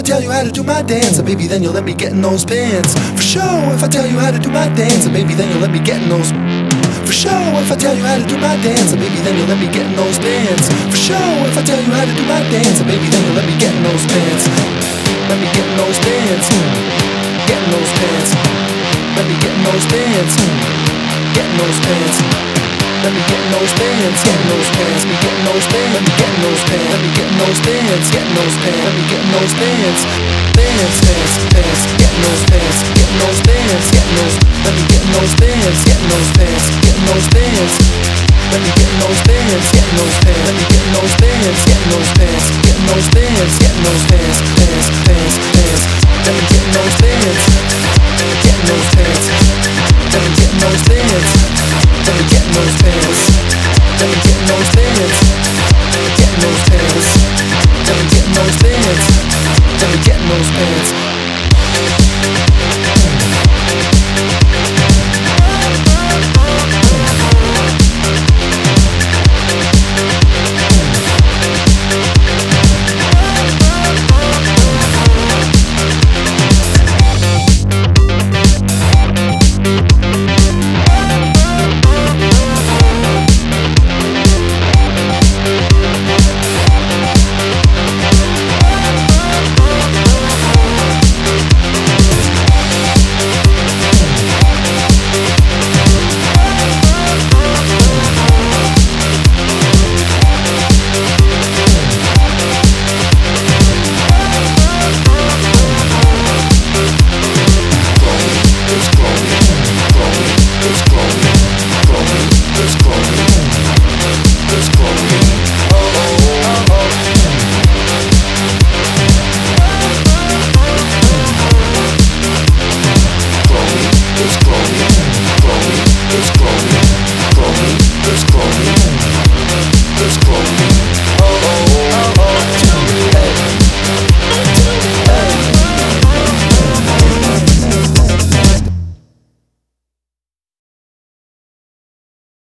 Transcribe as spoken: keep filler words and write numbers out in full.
tell you how to do my dance, and baby, then you'll let me get in those pants. For sure, if I tell you how to do my dance, and baby, then you'll let me get in those. For sure, if I tell you how to do my dance, and baby, then you'll let me get in those pants. For sure, if I tell you how to do my dance, and baby, then you'll let me get in those pants. Let me get in those pants. Get in those pants. Let me get in those pants. Get in those pants. Let me get in those pants, get in those pants, me get in those pants, let me get in those pants, let me get in those pants, get in those pants, let me get in those pants, pants, pants, pants, get in those pants, get in those pants, get in those, let me get in those pants, get in those pants, get in those pants, let me get in those pants, get in those pants, let me get in those pants, get in those pants, get in those pants, get in those pants, pants, pants, pants, let me get in those pants, get in those pants.